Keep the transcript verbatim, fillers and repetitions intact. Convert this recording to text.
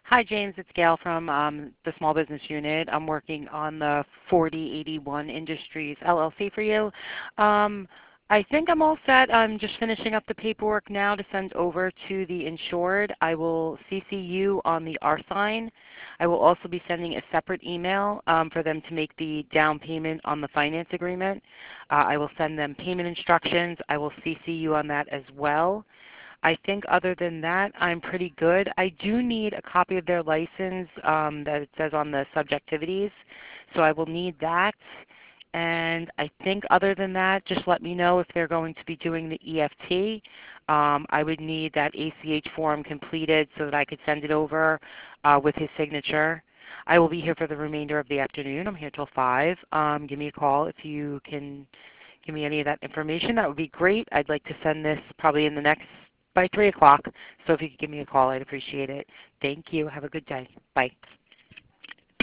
Hi, James. It's Gail from um, the Small Business Unit. I'm working on the forty eighty-one Industries L L C for you. Um, I think I'm all set. I'm just finishing up the paperwork now to send over to the insured. I will C C you on the R sign. I will also be sending a separate email um, for them to make the down payment on the finance agreement. Uh, I will send them payment instructions. I will C C you on that as well. I think other than that, I'm pretty good. I do need a copy of their license um, that it says on the subjectivities, so I will need that. And I think other than that, just let me know if they're going to be doing the E F T. Um, I would need that A C H form completed so that I could send it over uh, with his signature. I will be here for the remainder of the afternoon. I'm here till five. Um, give me a call if you can give me any of that information. That would be great. I'd like to send this probably in the next by three o'clock. So if you could give me a call, I'd appreciate it. Thank you. Have a good day. Bye.